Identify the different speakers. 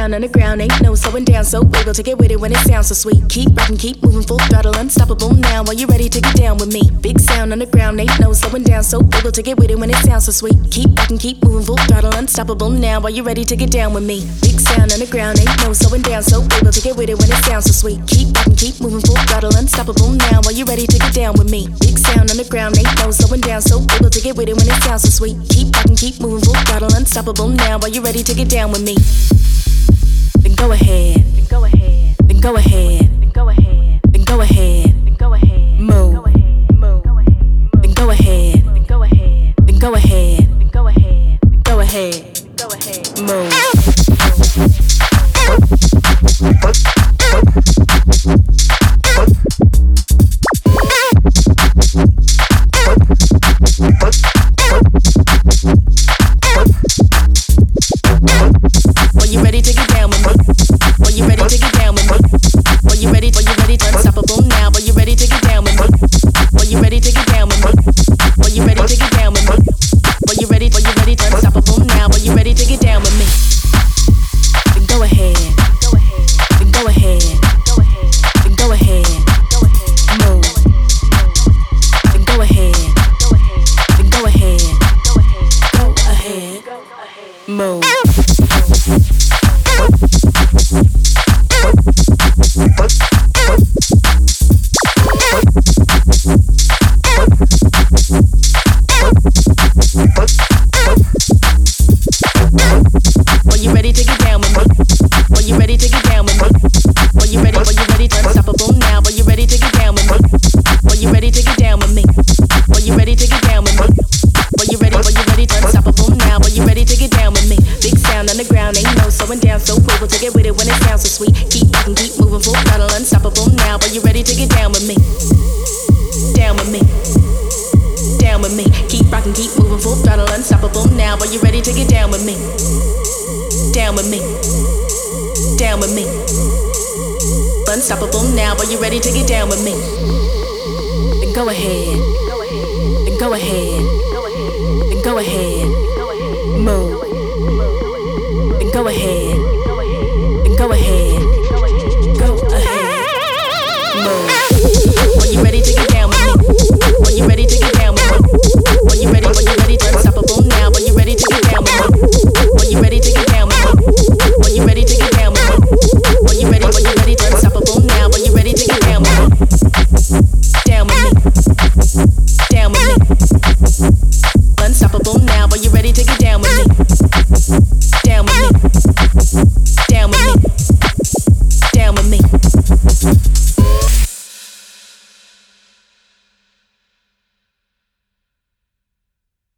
Speaker 1: sound on the ground, ain't no slowing down. So wiggle to get with it when it sounds so sweet. Keep rocking, keep moving, full throttle, unstoppable now. Are you ready to get down with me? Big sound on the ground, ain't no slowing down. So wiggle to get with it when it sounds so sweet. Keep rocking, keep moving, full throttle, unstoppable now. Are you ready to get down with me? Big sound on the ground, ain't no slowing down. So wiggle to get with it when it sounds so sweet. Keep rocking, keep moving, full throttle, unstoppable now. Are you ready to get down with me? Big sound on the ground, ain't no slowing down. So wiggle to get with it when it sounds so sweet. Keep rocking, keep moving, full throttle, unstoppable now. Are you ready to get down with me? Then go ahead. Then go ahead. Then go ahead. Then go ahead. Then go ahead. Then go ahead. Move. Then go ahead. Then go ahead. Then go ahead. Then go ahead. Then go ahead. Go ahead. Move. Move. Unstoppable now, are you ready to get down with me? Then go ahead. Then go ahead. Then go ahead. Move.